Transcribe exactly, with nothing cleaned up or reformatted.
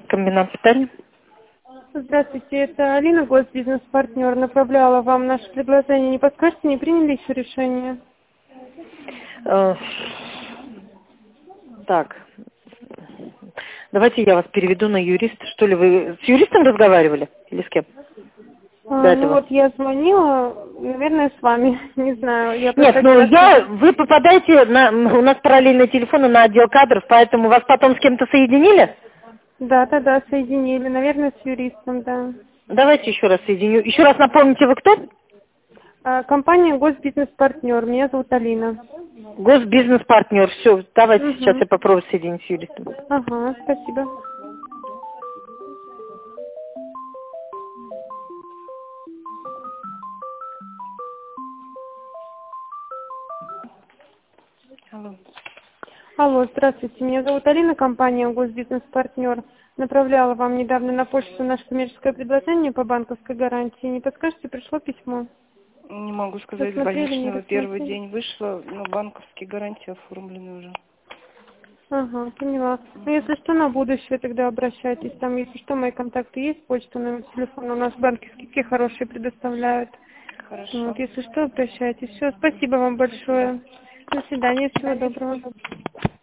Комбинат питания. Здравствуйте, это Алина, госбизнес-партнер. Направляла вам наше предложение. Не подскажете, не приняли еще решение? Э, Так. Давайте я вас переведу на юриста. Что ли, вы с юристом разговаривали? Или с кем? А, До ну этого? вот я звонила, наверное, с вами. Не знаю. Я Нет, просто ну хотела я, сказать- вы попадаете на, у нас параллельные телефоны на отдел кадров, поэтому вас потом с кем-то соединили? Да, да, да, соединили. Наверное, с юристом, да. Давайте еще раз соединю. Еще раз напомните, вы кто? А, компания госбизнес-партнер. Меня зовут Алина. Госбизнес-партнер. Все, давайте сейчас Угу. я попробую соединить с юристом. Ага, спасибо. Алло. Алло, здравствуйте. Меня зовут Алина, компания госбизнес-партнер. Направляла вам недавно на почту наше коммерческое предложение по банковской гарантии. Не подскажете, пришло письмо? Не могу сказать, с Рассмотрели, не больничного первый рассмотрели? день вышла, но банковские гарантии оформлены уже. Ага, поняла. Ну, если что, на будущее тогда обращайтесь. Там, если что, мои контакты есть, почта, номер телефона. У нас банки скидки хорошие предоставляют. Хорошо. Вот, если что, обращайтесь. Все, спасибо вам большое. До свидания, всего доброго.